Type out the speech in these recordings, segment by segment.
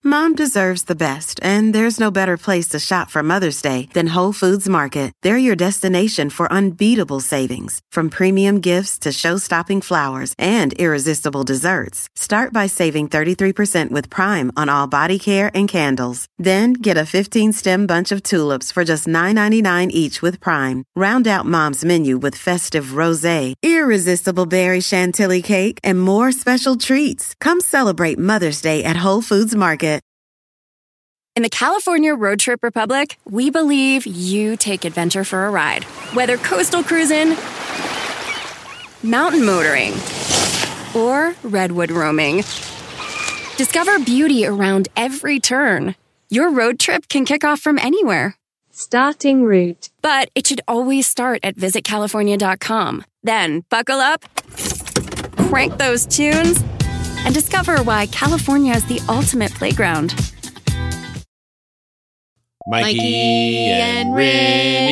Mom deserves the best, and there's no better place to shop for Mother's Day than Whole Foods Market. They're your destination for unbeatable savings, from premium gifts to show-stopping flowers and irresistible desserts. Start by saving 33% with Prime on all body care and candles. Then get a 15-stem bunch of tulips for just $9.99 each with Prime. Round out Mom's menu with festive rosé, irresistible berry chantilly cake, and more special treats. Come celebrate Mother's Day at Whole Foods Market. In the California Road Trip Republic, we believe you take adventure for a ride. Whether coastal cruising, mountain motoring, or redwood roaming, discover beauty around every turn. Your road trip can kick off from anywhere. Starting route. But it should always start at visitcalifornia.com. Then buckle up, crank those tunes, and discover why California is the ultimate playground. Mikey and Rin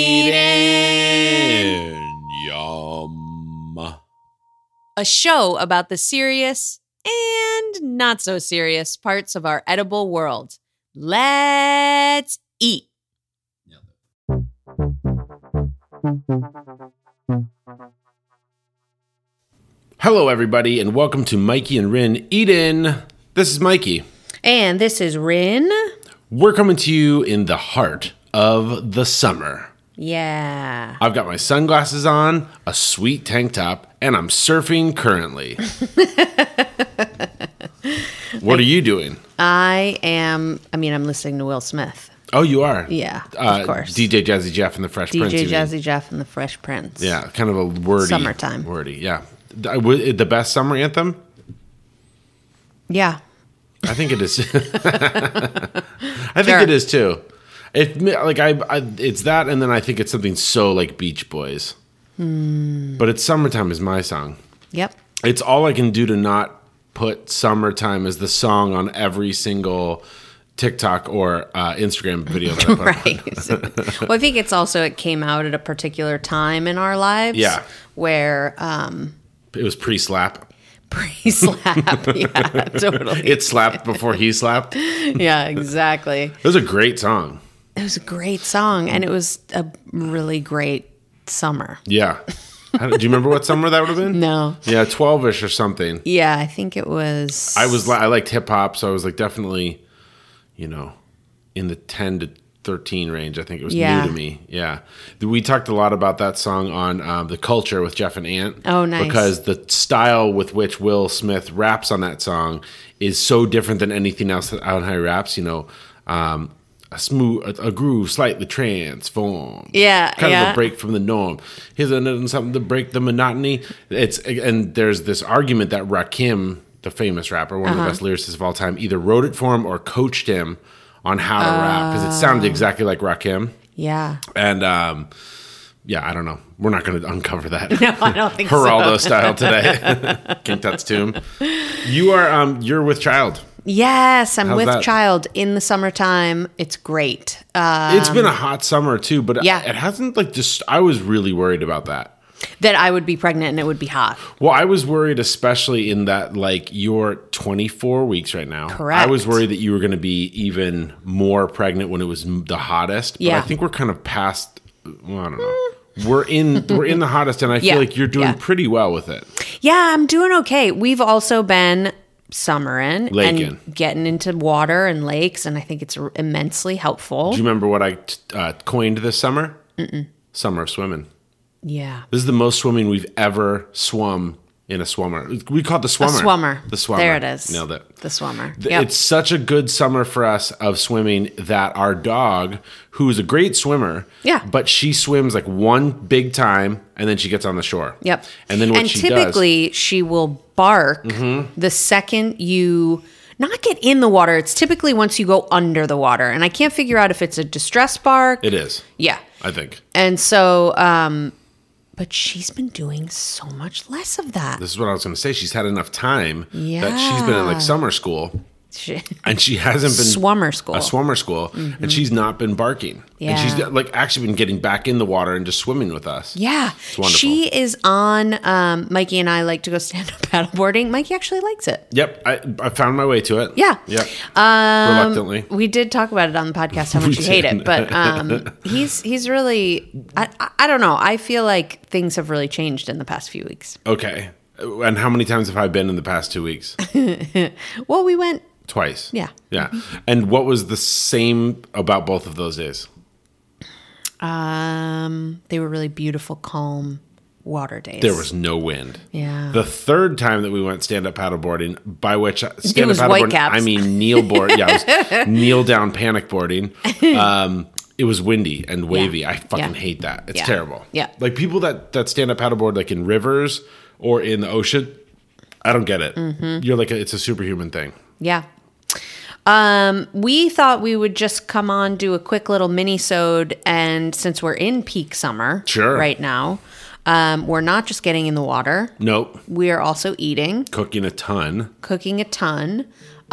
eating yum. A show about the serious and not so serious parts of our edible world. Let's eat. Hello, everybody, and welcome to Mikey and Rin Eatin'. This is Mikey. And this is Rin. We're coming to you in the heart of the summer. Yeah. I've got my sunglasses on, a sweet tank top, and I'm surfing currently. What are you doing? I'm listening to Will Smith. Oh, you are? Yeah, of course. DJ Jazzy Jeff and the Fresh Prince. DJ Jazzy Jeff and the Fresh Prince. Yeah, kind of a wordy. Summertime. Wordy, yeah. The best summer anthem? Yeah. I think it is. I think it is too. It's that, and then I think it's something so like Beach Boys. But it's "Summertime" is my song. Yep. It's all I can do to not put "Summertime" as the song on every single TikTok or Instagram video that I put right. Well, I think it's also it came out at a particular time in our lives. Yeah. Where it was pre-slap. Pre-slap, yeah, totally. It slapped before he slapped. Yeah, exactly. It was a great song. It was a great song, and it was a really great summer. Yeah. Do you remember what summer that would have been? No. Yeah, 12-ish or something. Yeah, I think it was. I liked hip hop, so I was like definitely, in the 10 to 13 range. I think it was new to me. Yeah. We talked a lot about that song on The Culture with Jeff and Ant. Oh, nice. Because the style with which Will Smith raps on that song is so different than anything else that Out High raps, a groove slightly transformed. Yeah. Kind of a break from the norm. Here's something to break the monotony. And there's this argument that Rakim, the famous rapper, one of the best lyricists of all time, either wrote it for him or coached him on how to rap, because it sounded exactly like Rakim. Yeah. And, I don't know. We're not going to uncover that. No, I don't think Geraldo style today. King Tut's tomb. You're with child. Yes, I'm How's with that? child in the summertime. It's great. It's been a hot summer too, but yeah. It hasn't I was really worried about that. That I would be pregnant and it would be hot. Well, I was worried, especially in that, you're 24 weeks right now. Correct. I was worried that you were going to be even more pregnant when it was the hottest. Yeah. But I think we're kind of past. Well, I don't know. We're in the hottest, and I feel like you're doing pretty well with it. Yeah, I'm doing okay. We've also been summering Laking. and getting into water and lakes, and I think it's immensely helpful. Do you remember what I coined this summer? Summer of swimming. Yeah. This is the most swimming we've ever swum in a swimmer. We call it the swummer. A swummer. The swummer. There it is. Nailed it. The swummer. Yep. It's such a good summer for us of swimming that our dog, who is a great swimmer, but she swims one big time and then she gets on the shore. Yep. And then what she does. And typically she will bark the second you not get in the water. It's typically once you go under the water. And I can't figure out if it's a distress bark. It is. Yeah. I think. And so, but she's been doing so much less of that. This is what I was going to say. She's had enough time that she's been in summer school. And she hasn't been Swummer school. A swummer school, and she's not been barking. Yeah. And she's like actually been getting back in the water and just swimming with us. Yeah. It's wonderful. She is on, Mikey and I like to go stand up paddleboarding. Mikey actually likes it. Yep, I found my way to it. Yeah. Yep. Reluctantly. We did talk about it on the podcast, how much you hate it, but he's really, I don't know. I feel like things have really changed in the past few weeks. Okay. And how many times have I been in the past 2 weeks? Well, we went Twice. Yeah. Yeah. And what was the same about both of those days? They were really beautiful, calm water days. There was no wind. Yeah. The third time that we went stand-up paddleboarding, by which stand-up was paddleboarding, Whitecaps. I mean kneel board. Yeah, it was kneel down panic boarding. It was windy and wavy. Yeah. I fucking Yeah. hate that. It's Yeah. terrible. Yeah. Like people that stand up paddleboard like in rivers or in the ocean, I don't get it. You're like it's a superhuman thing. Yeah. We thought we would just come on, do a quick little mini-sode, and since we're in peak summer Sure. right now, we're not just getting in the water. Nope. We are also eating, Cooking a ton. cooking a ton.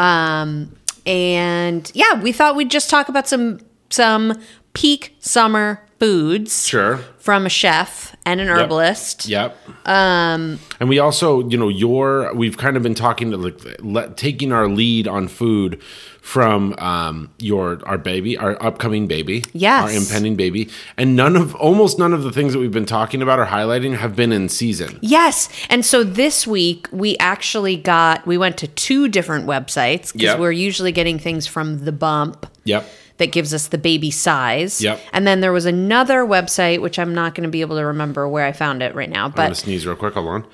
And yeah, we thought we'd just talk about some peak summer foods. Sure. From a chef and an herbalist. Yep. And we also, we've kind of been talking to taking our lead on food from our upcoming baby, Yes. our impending baby, and almost none of the things that we've been talking about or highlighting have been in season. Yes. And so this week we actually we went to 2 different websites because Yep. we're usually getting things from The Bump. Yep. That gives us the baby size. Yep. And then there was another website, which I'm not going to be able to remember where I found it right now. I'm gonna But sneeze real quick. Hold on.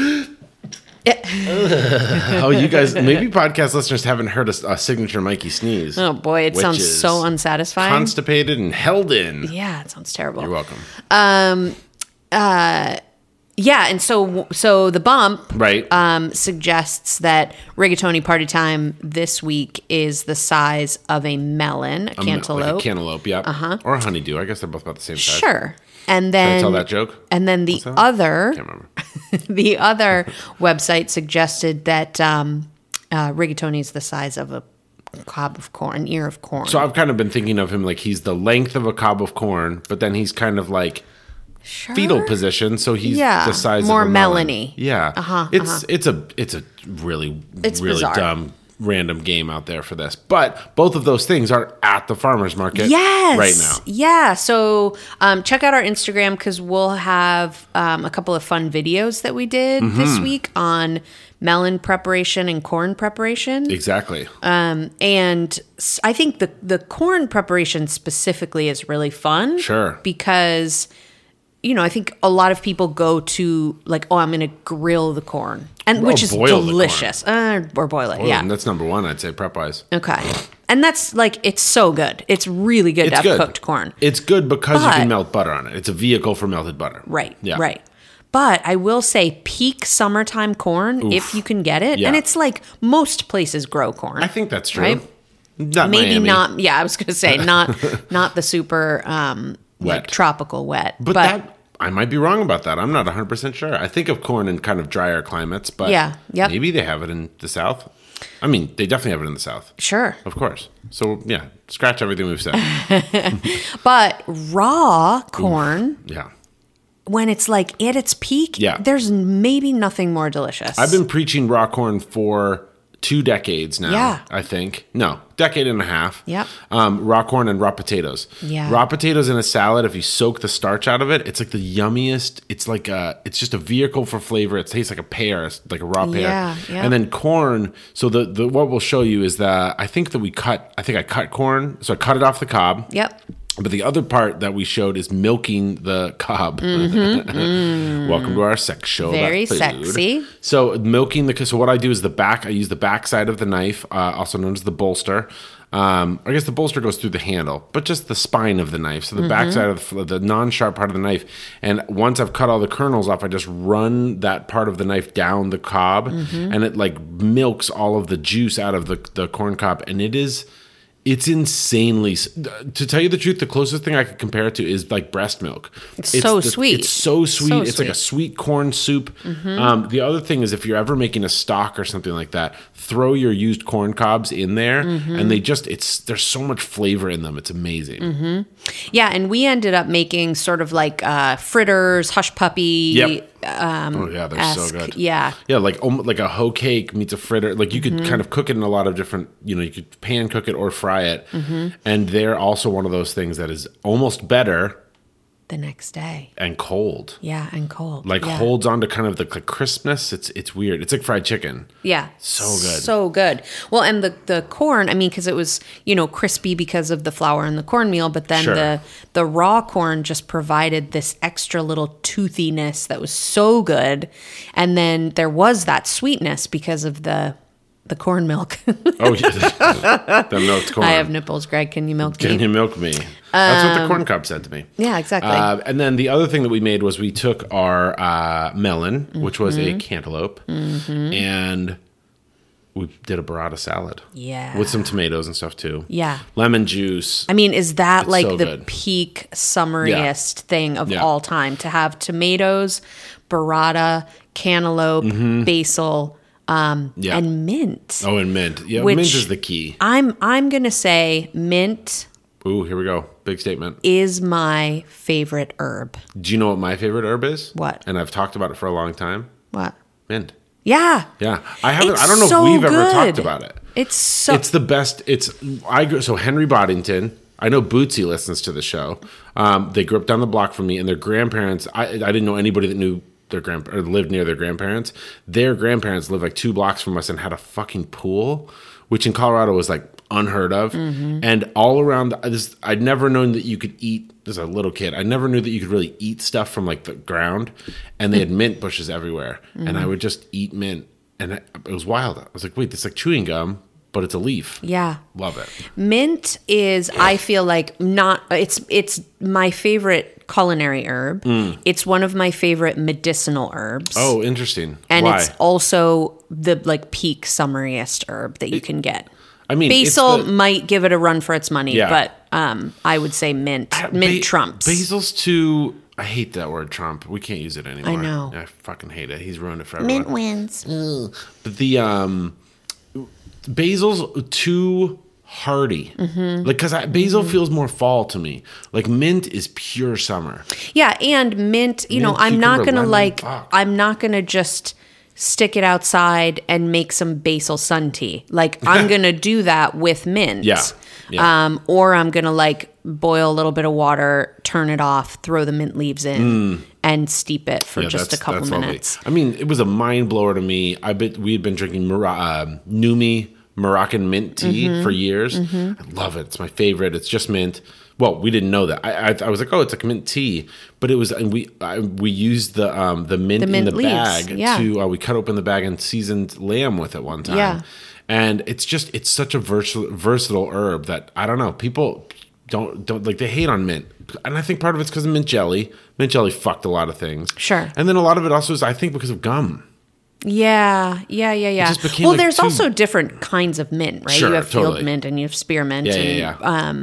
Oh, you guys, maybe podcast listeners haven't heard a signature Mikey sneeze. oh boy, it which sounds is so unsatisfying. Constipated and held in. Yeah, it sounds terrible. You're welcome. Yeah, and so The Bump Right. suggests that Rigatoni Party Time this week is the size of a melon, a cantaloupe. Like a cantaloupe, yeah. Uh-huh. Or a honeydew. I guess they're both about the same size. Sure. And Can then I tell that joke? And then the that? other Can't remember. the other website suggested that rigatoni is the size of a cob of corn, an ear of corn. So I've kind of been thinking of him like he's the length of a cob of corn, but then he's kind of like Sure. fetal position, so he's Yeah, the size more of a melon. melony. Yeah. It's a really It's really bizarre. dumb random game out there for this. But both of those things are at the farmer's market Yes. right now. Yeah. So check out our Instagram because we'll have a couple of fun videos that we did Mm-hmm. this week on melon preparation and corn preparation. Exactly. And I think the corn preparation specifically is really fun. Sure. Because, I think a lot of people go to like, I'm going to grill the corn, which is boil the corn. delicious. Or boil it. Yeah. And that's number one, I'd say, prep-wise. Okay. And that's like, it's so good. It's really good to have cooked corn. It's good because you But- can melt butter on it. It's a vehicle for melted butter. Right. Yeah. Right. But I will say peak summertime corn, if you can get it. Yeah. And it's like most places grow corn. I think that's true. Right? Not Maybe Miami. not. Yeah, I was going to say not the super like Wet. tropical wet. But that I might be wrong about that. I'm not 100% sure. I think of corn in kind of drier climates, but Yeah, yep. maybe they have it in the South. I mean, they definitely have it in the South. Sure. Of course. So, yeah, scratch everything we've said. But raw corn, Yeah. when it's like at its peak, Yeah. there's maybe nothing more delicious. I've been preaching raw corn for 2 decades now, Yeah. I think. No, decade and a half. Yep. Raw corn and raw potatoes. Yeah. Raw potatoes in a salad, if you soak the starch out of it, it's like the yummiest. It's like it's just a vehicle for flavor. It tastes like a pear, it's like a raw pear. Yeah, yeah. And then corn, so the what we'll show you is that I think I cut corn, so I cut it off the cob. Yep. But the other part that we showed is milking the cob. Welcome to our sex show. about Very food. sexy. So so what I do is I use the back side of the knife, also known as the bolster. I guess the bolster goes through the handle, but just the spine of the knife. So the back side of the non-sharp part of the knife. And once I've cut all the kernels off, I just run that part of the knife down the cob, and it like milks all of the juice out of the corn cob. And It's insanely. To tell you the truth, the closest thing I could compare it to is like breast milk. It's so sweet. It's so sweet. So it's like a sweet corn soup. The other thing is if you're ever making a stock or something like that, throw your used corn cobs in there, and there's so much flavor in them. It's amazing. Yeah, and we ended up making sort of like fritters, hush puppy. Yep. Oh yeah, they're so good. Yeah, like a hoe cake meets a fritter. Like you could kind of cook it in a lot of different. You could pan cook it or fry it, and they're also one of those things that is almost better the next day and cold. Yeah, and cold. Like holds on to kind of the crispness. It's weird. It's like fried chicken. Yeah, so good, so good. Well, and the corn. I mean, because it was crispy because of the flour and the cornmeal, but then the raw corn just provided this extra little toothiness that was so good, and then there was that sweetness because of the corn milk. Oh, yeah. The milked corn. I have nipples, Greg. Can you milk me? Can you milk me? That's what the corn cob said to me. Yeah, exactly. And then the other thing that we made was we took our melon, which was a cantaloupe, and we did a burrata salad. Yeah. With some tomatoes and stuff too. Yeah. Lemon juice. I mean, is that like so the good. peak summariest thing of Yeah. all time? To have tomatoes, burrata, cantaloupe, basil, and mint. Oh, and mint. Yeah, Which mint is the key. I'm gonna say mint Ooh, here we go. Big statement. is my favorite herb. Do you know what my favorite herb is? What? And I've talked about it for a long time. What? Mint. Yeah. Yeah. I haven't. It's I don't know so if we've ever good. talked about it. It's It's the best. So Henry Boddington. I know Bootsy listens to the show. They grew up down the block from me, and their grandparents. I didn't know anybody that knew their or lived near their grandparents. Their grandparents lived like 2 blocks from us and had a fucking pool, which in Colorado was like unheard of. And all around this, I'd never known that you could eat. As a little kid, I never knew that you could really eat stuff from like the ground. And they had mint bushes everywhere, and I would just eat mint, and it was wild. I was like, wait, this is like chewing gum, but it's a leaf. Yeah. Love it. Mint is, I feel like, it's my favorite culinary herb. It's one of my favorite medicinal herbs. Oh, interesting. And Why? it's also the like peak summariest herb that you can get. I mean, basil it's might give it a run for its money, Yeah. but I would say mint. Mint trumps. Basil's too. I hate that word, Trump. We can't use it anymore. I know. I fucking hate it. He's ruined it for everyone. Mint wins. But the basil's too hardy. Like because basil feels more fall to me. Like mint is pure summer. Yeah, and mint, Mint, I'm not cucumber, gonna lemon, fuck. I'm not gonna just stick it outside and make some basil sun tea. Like I'm gonna do that with mint. Yeah. Yeah. Or I'm gonna like boil a little bit of water, turn it off, throw the mint leaves in, and steep it for just a couple minutes. Lovely. I mean, it was a mind blower to me. We had been drinking Numi Moroccan mint tea for years. I love it. It's my favorite. It's just mint. Well, we didn't know that. I was like, oh, it's like mint tea, but it was. And we used the mint in the leaves. bag Yeah. to. We cut open the bag and seasoned lamb with it one time. Yeah. And it's such a versatile herb that I don't know. People don't like, they hate on mint, and I think part of it's because of mint jelly. Mint jelly fucked a lot of things. Sure. And then a lot of it also is, I think, because of gum. Yeah. just became, Well, like, there's too- also different kinds of mint, right? Sure, You have field totally. mint and you have spearmint. Yeah.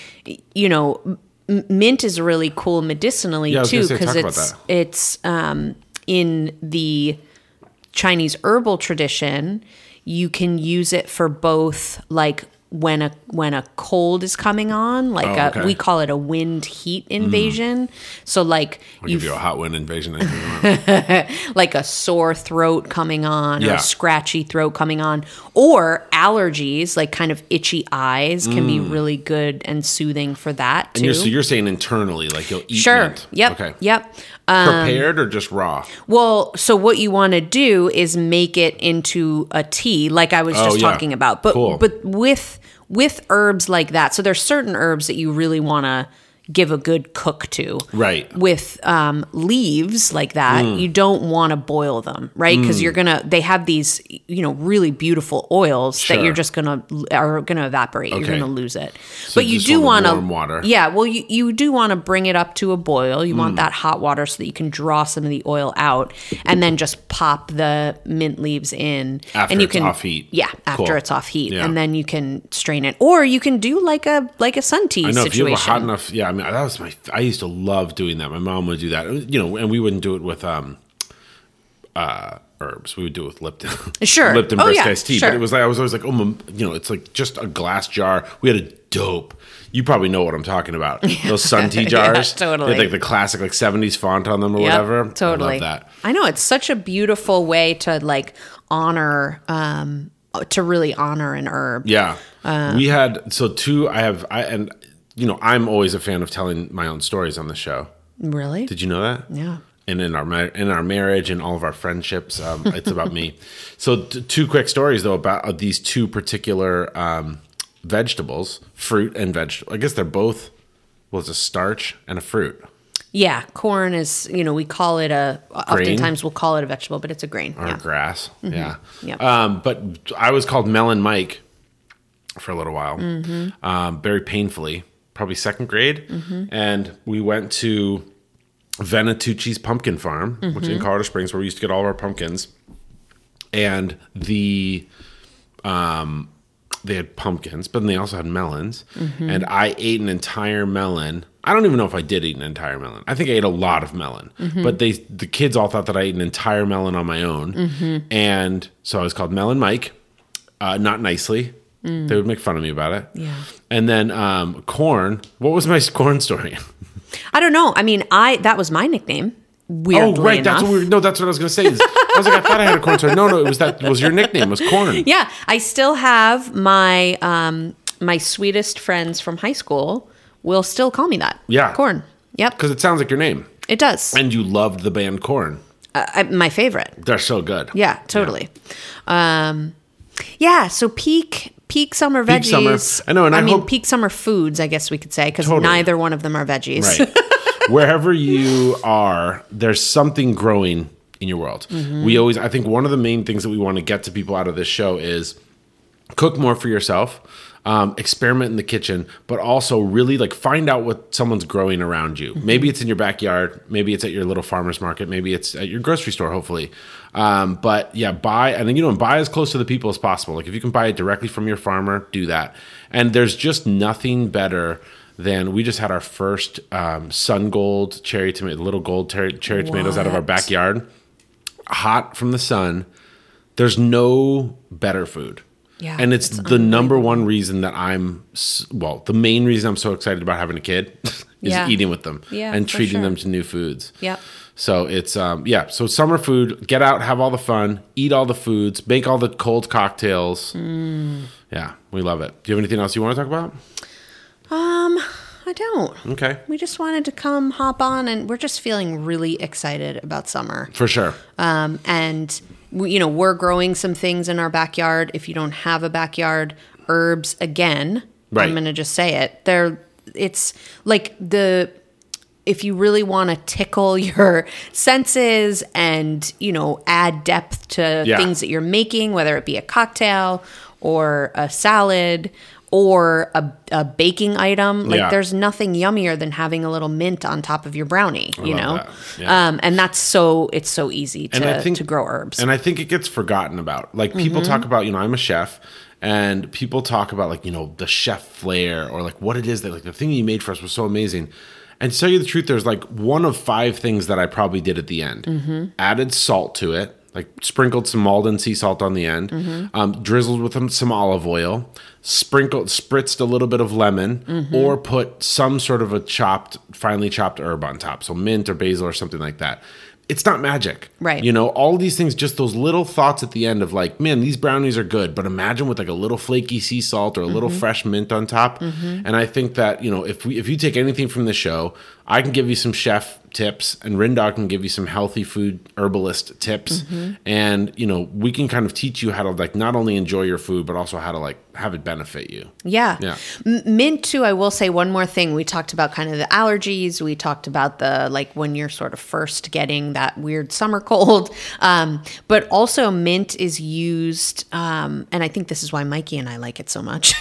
Mint is really cool medicinally Yeah, I was too, gonna say, because talk about that. it's in the Chinese herbal tradition. You can use it for both, like when a cold is coming on, like okay. we call it a wind heat invasion. So like I'll give you a hot wind invasion. like a sore throat coming on, or Yeah. a scratchy throat coming on, or allergies, like kind of itchy eyes can be really good and soothing for that too. And you're saying internally, like you'll eat Sure. mint. Yep. Okay. Yep. Prepared or just raw? Well, so what you want to do is make it into a tea, like I was just yeah. talking about, but Cool. with herbs like that. So there's certain herbs that you really want to, give a good cook to. Right. With leaves like that, you don't want to boil them, right? Because they have these, really beautiful oils that you're just are gonna evaporate. Okay. You're gonna lose it. So but you just do want warm water. Yeah, well, you do want to bring it up to a boil. You want that hot water so that you can draw some of the oil out, and then just pop the mint leaves in. After and you it's can, off heat. Yeah, after Cool. it's off heat, Yeah. and then you can strain it, or you can do like a sun tea I know situation. if you have a hot enough, yeah. I mean, that was I used to love doing that. My mom would do that, and we wouldn't do it with herbs. We would do it with Lipton. Sure. Lipton Oh, brisk yeah, iced tea. sure. But it was like I was always like, it's like just a glass jar. We had a dope. You probably know what I'm talking about. Those sun tea jars. Yeah, totally. They had like the classic 70s font on them or whatever. Totally. I love that. I know, it's such a beautiful way to like honor to really honor an herb. Yeah. We had I'm always a fan of telling my own stories on the show. Really? Did you know that? Yeah. And in our marriage and all of our friendships, it's about me. So two quick stories though about these two particular vegetables, fruit and vegetable. I guess they're both. Well, it's a starch and a fruit. Yeah, corn is, we call it oftentimes we'll call it a vegetable, but it's a grain. Or grass. Mm-hmm. Yeah. Yep. But I was called Melon Mike for a little while, Mm-hmm. very painfully, probably second grade. Mm-hmm. And we went to Venatucci's pumpkin farm, which is in Colorado Springs, where we used to get all of our pumpkins. And they had pumpkins, but then they also had melons. Mm-hmm. And I ate an entire melon. I don't even know if I did eat an entire melon. I think I ate a lot of melon. Mm-hmm. But the kids all thought that I ate an entire melon on my own. Mm-hmm. And so I was called Melon Mike, not nicely. They would make fun of me about it. Yeah. And then corn. What was my corn story? I don't know. I mean, that was my nickname. Weirdly Oh, right. enough. That's what I was going to say. I was like, I thought I had a corn story. No, it was your nickname. It was corn. Yeah, I still have my my sweetest friends from high school will still call me that. Yeah. Corn. Yep, Because it sounds like your name. it does. And you loved the band Korn. My favorite. They're so good. Yeah, totally. So peak summer veggies. Peak summer. I know, and I hope- peak summer foods, I guess we could say, because Totally. neither one of them are veggies. Right. Wherever you are, there's something growing in your world. Mm-hmm. I think one of the main things that we want to get to people out of this show is cook more for yourself, experiment in the kitchen, but also really like find out what someone's growing around you. Mm-hmm. Maybe it's in your backyard, maybe it's at your little farmer's market, maybe it's at your grocery store, hopefully. But yeah, buy as close to the people as possible. Like if you can buy it directly from your farmer, do that. And there's just nothing better than we just had our first Sun Gold cherry tomato, little gold cherry tomatoes out of our backyard, hot from the sun. There's no better food. Yeah, and it's the number one reason that the main reason I'm so excited about having a kid is eating with them and for treating sure. them to new foods. Yep. So it's so summer food, get out, have all the fun, eat all the foods, make all the cold cocktails. Yeah, we love it. Do you have anything else you want to talk about? I don't. Okay. We just wanted to come hop on, and we're just feeling really excited about summer. For sure. And we're growing some things in our backyard. If you don't have a backyard, herbs again. Right. I'm going to just say it. It's like if you really want to tickle your senses and, add depth to things that you're making, whether it be a cocktail or a salad or a baking item, there's nothing yummier than having a little mint on top of your brownie, I love that. Yeah. and it's so easy to grow herbs. And I think it gets forgotten about. Like people talk about, I'm a chef, and people talk about like, the chef flair or like what it is that like the thing you made for us was so amazing. And to tell you the truth, there's like one of 5 things that I probably did at the end. Added salt to it, like sprinkled some Maldon sea salt on the end, drizzled with some olive oil, spritzed a little bit of lemon, or put some sort of a finely chopped herb on top. So mint or basil or something like that. It's not magic. Right. All of these things, just those little thoughts at the end of like, man, these brownies are good, but imagine with like a little flaky sea salt or a little fresh mint on top. And I think that, if you take anything from the show, I can give you some chef tips, and Rindog can give you some healthy food herbalist tips. And, you know, we can kind of teach you how to like not only enjoy your food, but also how to like have it benefit you. Yeah. Mint too, I will say one more thing. We talked about kind of the allergies. We talked about the, like when you're sort of first getting that weird summer cold. But also mint is used, and I think this is why Mikey and I like it so much,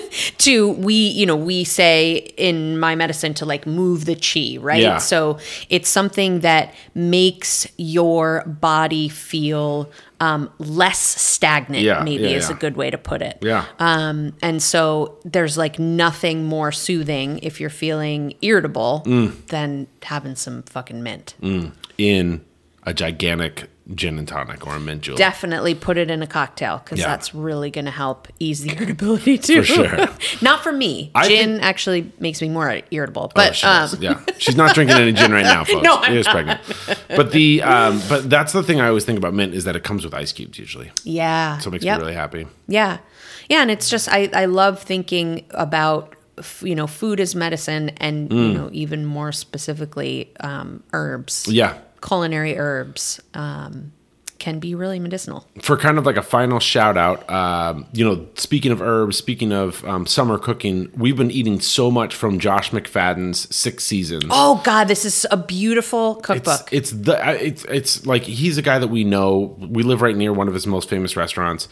we say in my medicine to like move the chi, right? Yeah. So it's something that makes your body feel less stagnant, is a good way to put it. Yeah. And so there's like nothing more soothing if you're feeling irritable than having some fucking mint. In a gigantic gin and tonic or a mint julep. Definitely put it in a cocktail because that's really going to help ease the irritability too. For sure. Not for me. Gin actually makes me more irritable. But she's not drinking any gin right now, folks. No, she is pregnant. But but that's the thing I always think about mint is that it comes with ice cubes usually. Yeah. So it makes me really happy. Yeah. Yeah, and it's just I love thinking about food as medicine and even more specifically herbs. Yeah. Culinary herbs can be really medicinal. For kind of like a final shout out, speaking of herbs, speaking of summer cooking, we've been eating so much from Josh McFadden's 6 Seasons. Oh God, this is a beautiful cookbook. It's like he's a guy that we know. We live right near one of his most famous restaurants.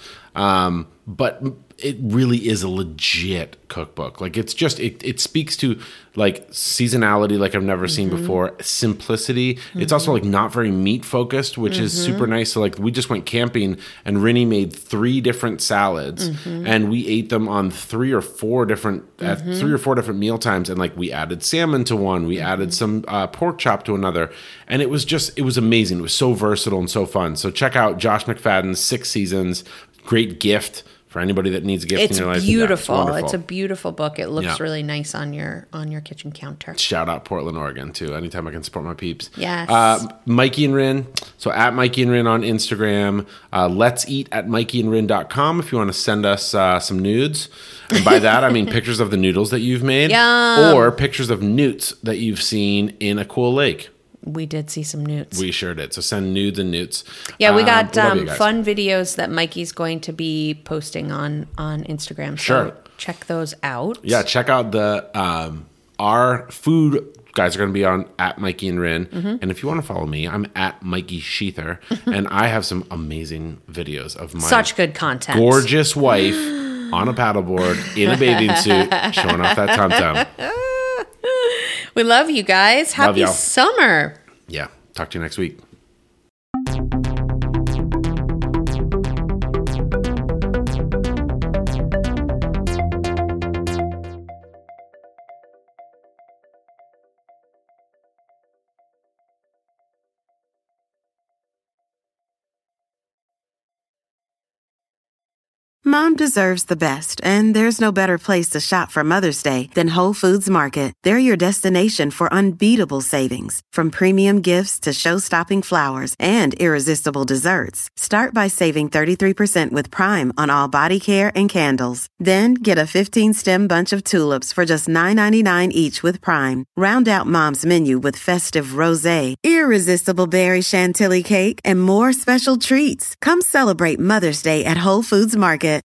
But it really is a legit cookbook. Like it's just, it speaks to like seasonality like I've never seen before, simplicity. It's also like not very meat focused, which is super nice. So like we just went camping and Rinny made 3 different salads and we ate them on 3 or 4 different meal times. And like we added salmon to one, we added some pork chop to another. And it was amazing. It was so versatile and so fun. So check out Josh McFadden's 6 Seasons. Great gift for anybody that needs a gift in your life. Beautiful. It's a beautiful book. It looks really nice on your kitchen counter. Shout out Portland, Oregon too. Anytime I can support my peeps. Yes. Mikey and Rin. So at Mikey and Rin on Instagram. Let's eat at mikeyandrin.com if you want to send us some nudes. And by that I mean pictures of the noodles that you've made. Yum. Or pictures of newts that you've seen in a cool lake. We did see some newts. We sure did. So send nudes and newts. Yeah, we got fun videos that Mikey's going to be posting on Instagram. Sure. So check those out. Yeah, check out the our food guys are going to be on at Mikey and Rin. And if you want to follow me, I'm at Mikey Sheether. And I have some amazing videos of my such good content. Gorgeous wife on a paddleboard in a bathing suit showing off that tum-tum. We love you guys. Happy summer. Yeah. Talk to you next week. Mom deserves the best, and there's no better place to shop for Mother's Day than Whole Foods Market. They're your destination for unbeatable savings, from premium gifts to show-stopping flowers and irresistible desserts. Start by saving 33% with Prime on all body care and candles. Then get a 15-stem bunch of tulips for just $9.99 each with Prime. Round out Mom's menu with festive rosé, irresistible berry chantilly cake, and more special treats. Come celebrate Mother's Day at Whole Foods Market.